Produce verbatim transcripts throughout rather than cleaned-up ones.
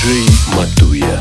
диджей Матуя.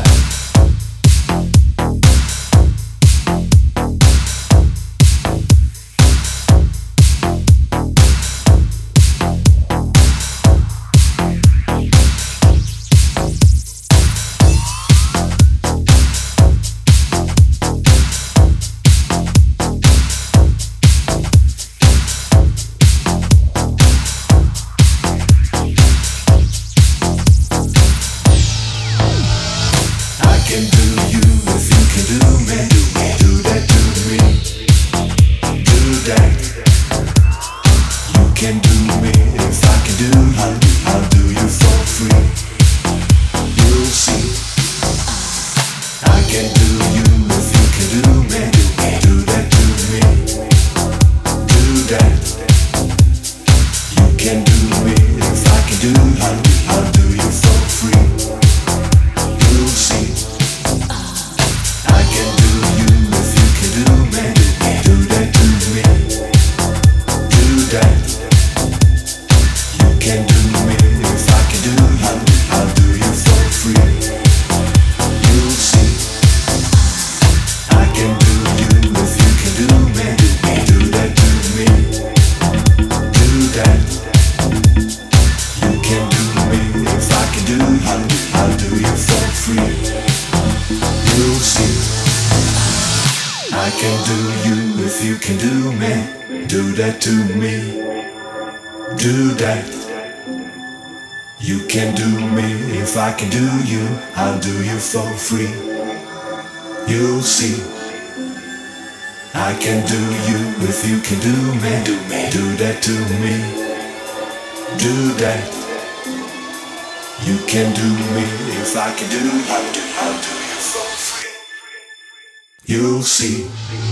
I can do you, I'll do you for free. You'll see. I can do you if you can do me. Do me. Do that to me. Do that. You can do me if I can do you. I'll do, I'll do you for free. You'll see.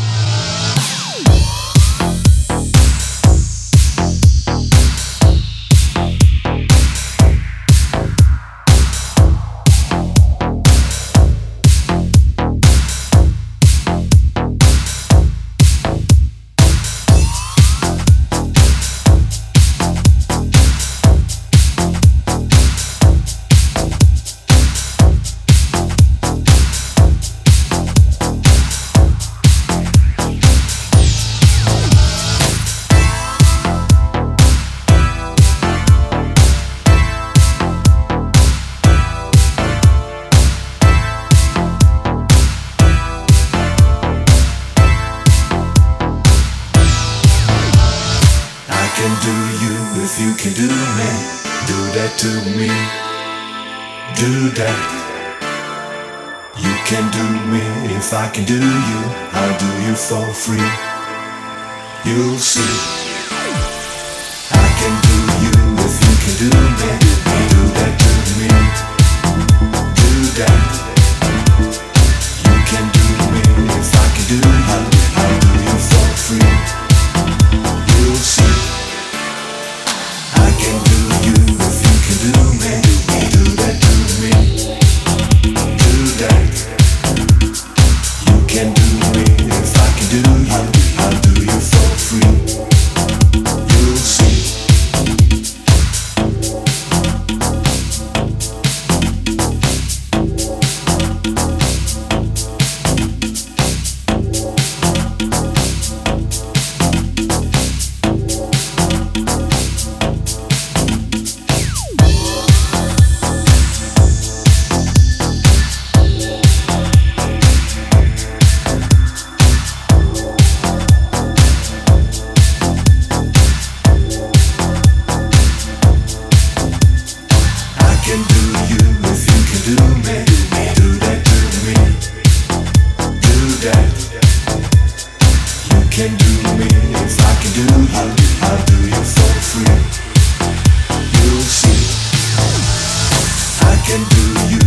If I can do you, I'll do you for free. You'll see. I can do you if you can do me. Do that to me. Do that. You can do me if I can do you. I'll do you for free. You'll see. I can do you if you can do me. Do that to me. Do that. Can do me if I can do you, I'll do you for free. You'll see. I can do you